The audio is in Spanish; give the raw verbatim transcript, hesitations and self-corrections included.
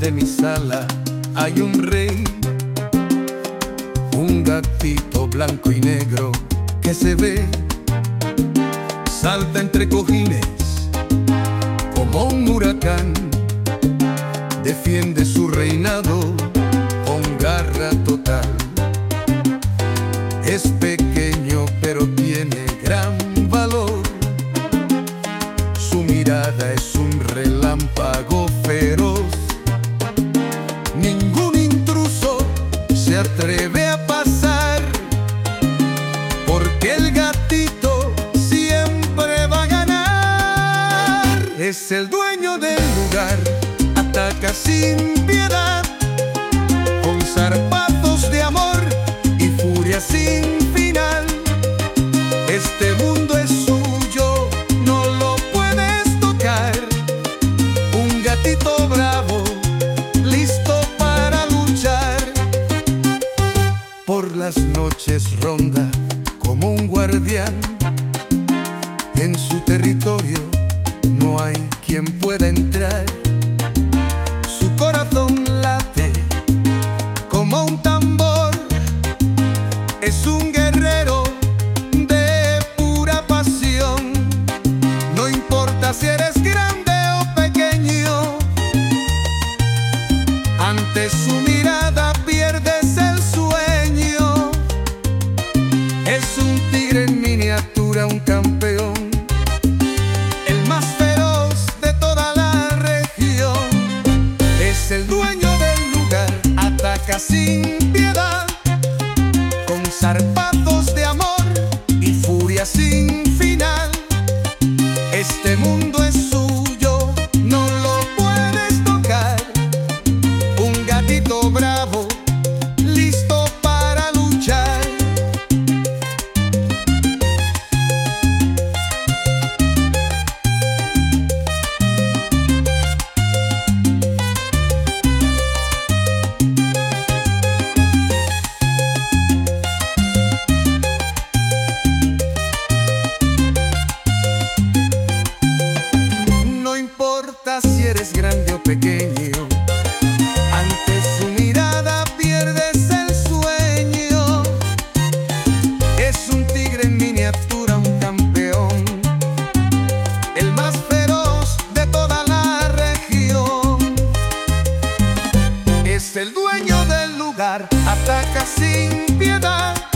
de mi sala hay un rey, un gatito blanco y negro que se ve, salta entre cojines como un huracán, defiende su reinado con garra total. Es pequeño pero tiene gran valor, su mirada es un relámpago feroz. Ningún intruso se atreve a pasar, porque el gatito siempre va a ganar. Es el dueño del lugar, ataca sin piedad, con zarpazos de amor y furia sin final. Este mundo es suyo, no lo puedes tocar. Un gatito bravo, listo para luchar. Por las noches ronda como un guardián, en su territorio no hay quien pueda entrar. Su corazón late como un tambor, es un guerrero de pura pasión. No importa si eres grande o pequeño, ante su mirada pierdes el sueño. Es un tigre en miniatura, un campeón, el más feroz de toda la región. Es el dueño del lugar, ataca sin piedad, con zarpazos de amor y furia sin final. Este mundo es suyo, no lo puedes tocar. Un gatito bravo, listo para luchar. No importa si eres grande o pequeño, ante su mirada pierdes el sueño. Es un tigre en miniatura, un campeón, el más feroz de toda la región. Es el dueño del lugar, ataca sin piedad,